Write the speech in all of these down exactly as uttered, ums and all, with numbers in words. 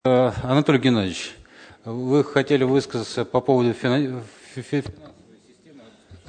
Анатолий Геннадьевич, вы хотели высказаться по поводу финансовой системы?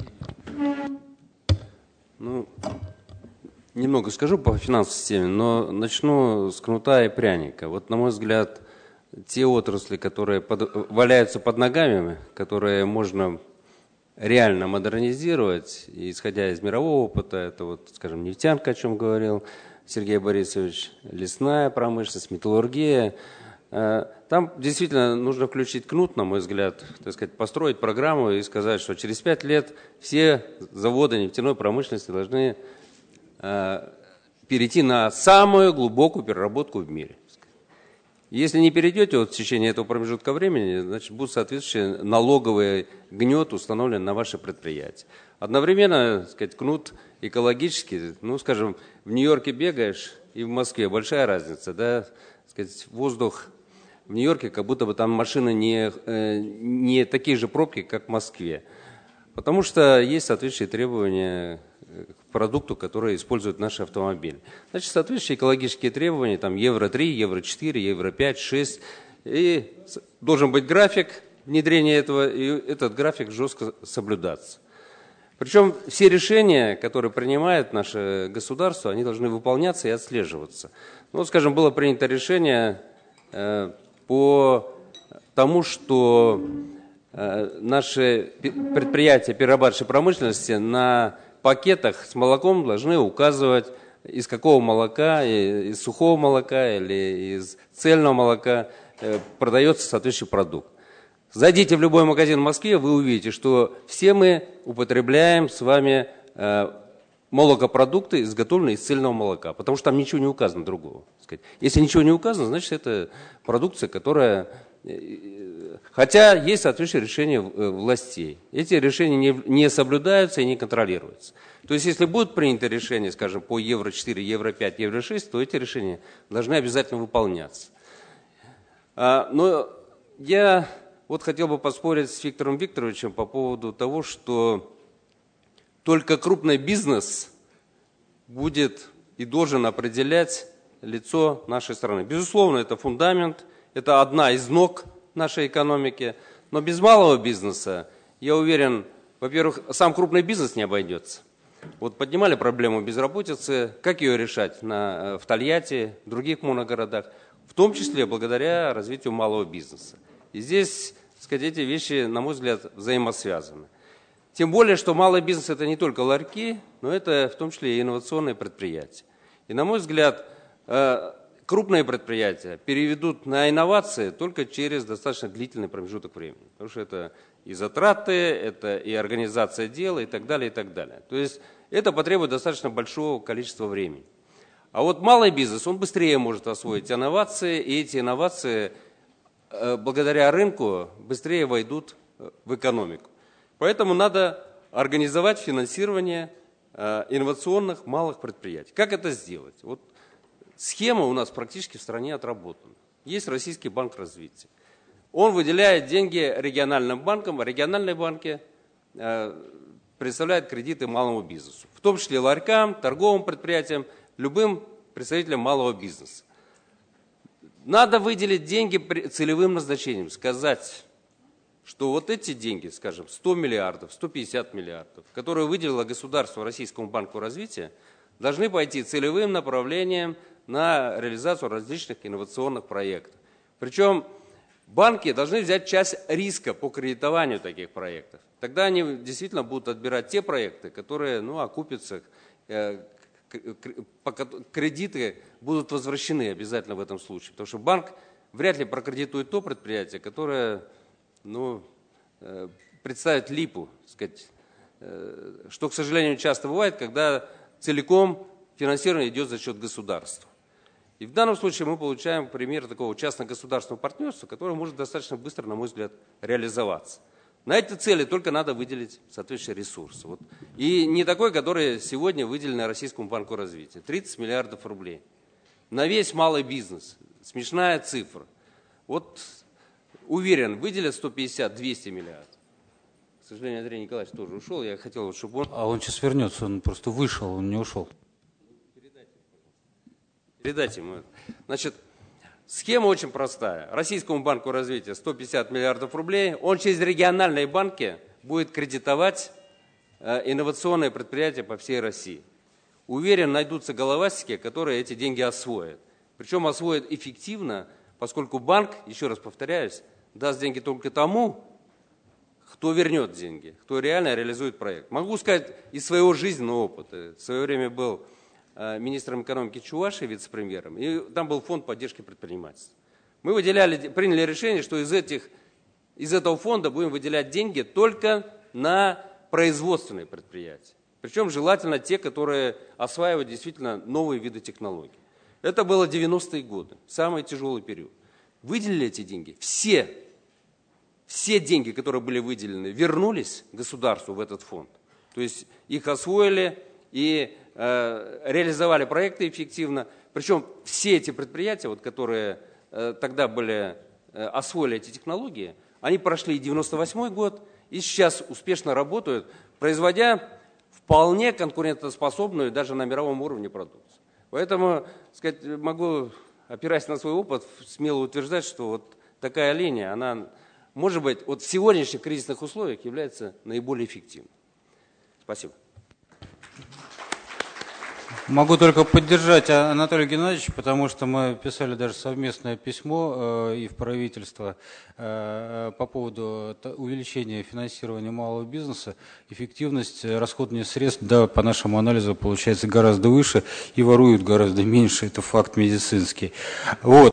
Ну, немного скажу по финансовой системе, но начну с кнута и пряника. Вот, на мой взгляд, те отрасли, которые под, валяются под ногами, которые можно реально модернизировать, исходя из мирового опыта, это вот, скажем, нефтянка, о чем говорил Сергей Борисович, лесная промышленность, металлургия. Там действительно нужно включить кнут, на мой взгляд, так сказать, построить программу и сказать, что через пять лет все заводы нефтяной промышленности должны э, перейти на самую глубокую переработку в мире. Если не перейдете вот в течение этого промежутка времени, значит, будет соответствующий налоговый гнет установлен на ваше предприятие. Одновременно, так сказать, кнут экологический, ну, скажем, в Нью-Йорке бегаешь и в Москве большая разница, да, так сказать, воздух в Нью-Йорке, как будто бы там машины не, не такие же пробки, как в Москве. Потому что есть соответствующие требования к продукту, который использует наши автомобили. Значит, соответствующие экологические требования, там евро три, евро четыре, евро пять, шесть. И должен быть график внедрения этого, и этот график жестко соблюдаться. Причем все решения, которые принимает наше государство, они должны выполняться и отслеживаться. Ну, вот, скажем, было принято решение э, по тому, что э, наши предприятия перерабатывающей промышленности на пакетах с молоком должны указывать, из какого молока, из сухого молока или из цельного молока э, продается соответствующий продукт. Зайдите в любой магазин в Москве, вы увидите, что все мы употребляем с вами э, молокопродукты, изготовленные из цельного молока, потому что там ничего не указано другого. Если ничего не указано, значит, это продукция, которая... Хотя есть соответствующие решения властей. Эти решения не, не соблюдаются и не контролируются. То есть, если будут приняты решения, скажем, по евро четыре, евро пять, евро шесть, то эти решения должны обязательно выполняться. А, но я вот хотел бы поспорить с Виктором Викторовичем по поводу того, что только крупный бизнес будет и должен определять лицо нашей страны. Безусловно, это фундамент, это одна из ног нашей экономики, но без малого бизнеса, я уверен, во-первых, сам крупный бизнес не обойдется. Вот поднимали проблему безработицы, как ее решать на, в Тольятти, в других моногородах, в том числе благодаря развитию малого бизнеса. И здесь, так сказать, эти вещи, на мой взгляд, взаимосвязаны. Тем более, что малый бизнес – это не только ларьки, но это в том числе и инновационные предприятия. И, на мой взгляд, крупные предприятия переведут на инновации только через достаточно длительный промежуток времени. Потому что это и затраты, это и организация дела, и так далее, и так далее. То есть это потребует достаточно большого количества времени. А вот малый бизнес, он быстрее может освоить инновации, и эти инновации, благодаря рынку, быстрее войдут в экономику. Поэтому надо организовать финансирование инновационных малых предприятий. Как это сделать? Вот схема у нас практически в стране отработана. Есть Российский банк развития. Он выделяет деньги региональным банкам, а региональные банки предоставляют кредиты малому бизнесу. В том числе ларькам, торговым предприятиям, любым представителям малого бизнеса. Надо выделить деньги целевым назначением, сказать, что вот эти деньги, скажем, сто миллиардов, сто пятьдесят миллиардов, которые выделило государство Российскому банку развития, должны пойти целевым направлением на реализацию различных инновационных проектов. Причем банки должны взять часть риска по кредитованию таких проектов. Тогда они действительно будут отбирать те проекты, которые ну, окупятся, кредиты будут возвращены обязательно в этом случае. Потому что банк вряд ли прокредитует то предприятие, которое ну, представит липу, сказать, что, к сожалению, часто бывает, когда целиком финансирование идет за счет государства. И в данном случае мы получаем пример такого частно-государственного партнерства, которое может достаточно быстро, на мой взгляд, реализоваться. На эти цели только надо выделить соответствующие ресурсы. Вот. И не такой, который сегодня выделен Российскому банку развития. тридцать миллиардов рублей. На весь малый бизнес. Смешная цифра. Вот уверен, выделят сто пятьдесят — двести миллиардов. К сожалению, Андрей Николаевич тоже ушел. Я хотел, чтобы он... А он сейчас вернется, он просто вышел, он не ушел. Передайте ему. Значит, Схема очень простая. Российскому банку развития сто пятьдесят миллиардов рублей. Он через региональные банки будет кредитовать инновационные предприятия по всей России. Уверен, найдутся головастики, которые эти деньги освоят. Причем освоят эффективно, поскольку банк, еще раз повторяюсь, даст деньги только тому, кто вернет деньги, кто реально реализует проект. Могу сказать из своего жизненного опыта. В свое время был министром экономики Чувашии, вице-премьером, и там был фонд поддержки предпринимательства. Мы выделяли, приняли решение, что из, этих, из этого фонда будем выделять деньги только на производственные предприятия. Причем желательно те, которые осваивают действительно новые виды технологий. Это было девяностые годы, самый тяжелый период. Выделили эти деньги, все, все деньги, которые были выделены, вернулись государству в этот фонд. То есть их освоили и э, реализовали проекты эффективно. Причем все эти предприятия, вот, которые э, тогда были, э, освоили эти технологии, они прошли и девяносто восьмой год, и сейчас успешно работают, производя вполне конкурентоспособную даже на мировом уровне продукцию. Поэтому, сказать, могу, опираясь на свой опыт, смело утверждать, что вот такая линия, она, может быть, вот в сегодняшних кризисных условиях является наиболее эффективной. Спасибо. Могу только поддержать Анатолия Геннадьевича, потому что мы писали даже совместное письмо э, и в правительство э, по поводу увеличения финансирования малого бизнеса. Эффективность расходования средств, да, по нашему анализу, получается гораздо выше и воруют гораздо меньше. Это факт медицинский. Вот.